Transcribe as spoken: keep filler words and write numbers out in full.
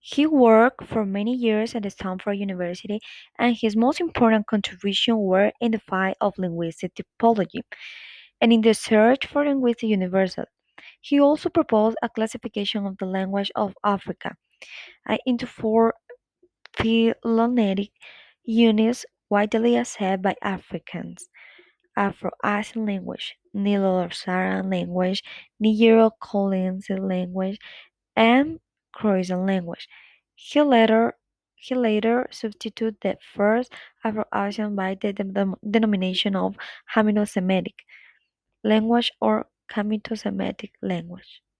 He worked for many years at Stanford University, and his most important contributions were in the field of linguistic typology and in the search for linguistic universals. He also proposed a classification of the language of Africa uh, into four phylogenetic units widely accepted by Africans: Afro-Asian language, Nilo-Saharan language, Nigero-Congo language, and Croatian language. He later he later substituted the first Afro-Asian by the de- denomination of Hamito-Semitic language or Camito-Semitic language.